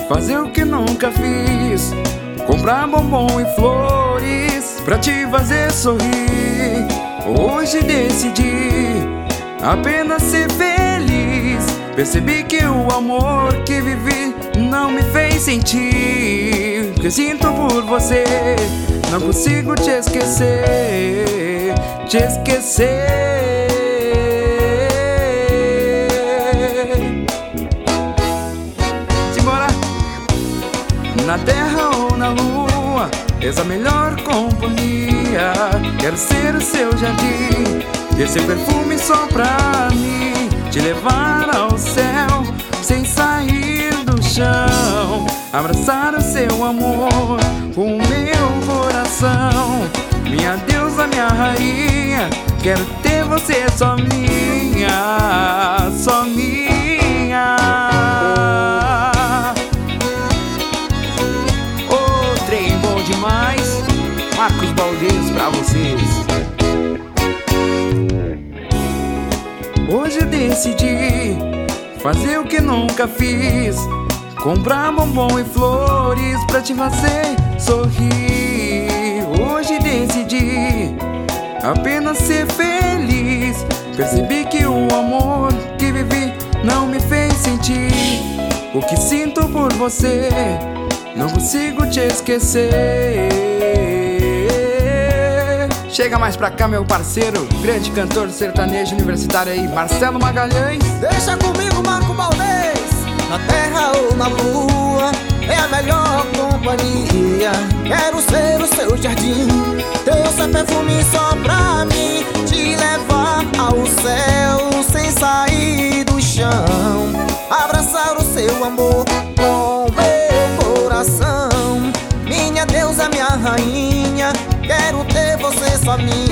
fazer o que nunca fiz, comprar bombom e flores pra te fazer sorrir. Hoje decidi apenas ser feliz. Percebi que o amor que vivi não me fez sentir o que sinto por você. Não consigo te esquecer, te esquecer. Simbora! Na terra ou na lua, és a melhor companhia. Quero ser o seu jardim, ter seu perfume só pra mim, te levar ao céu sem sair do chão, abraçar o seu amor com o meu coração. Minha deusa, minha rainha, quero ter você só minha, só minha. Ô, trem bom demais, Marcos Baldez pra vocês. Hoje eu decidi fazer o que nunca fiz, comprar bombom e flores pra te fazer sorrir. Hoje decidi apenas ser feliz. Percebi que o amor que vivi não me fez sentir o que sinto por você. Não consigo te esquecer. Chega mais pra cá, meu parceiro, grande cantor sertanejo universitário aí, Marcelo Magalhães. Deixa comigo, Marco Baldez. Na terra ou na lua, é a melhor companhia. Quero ser o seu jardim, ter o seu perfume só pra mim, te levar ao céu sem sair do chão, abraçar o seu amor com meu coração. Minha deusa, minha rainha, quero ter você só minha.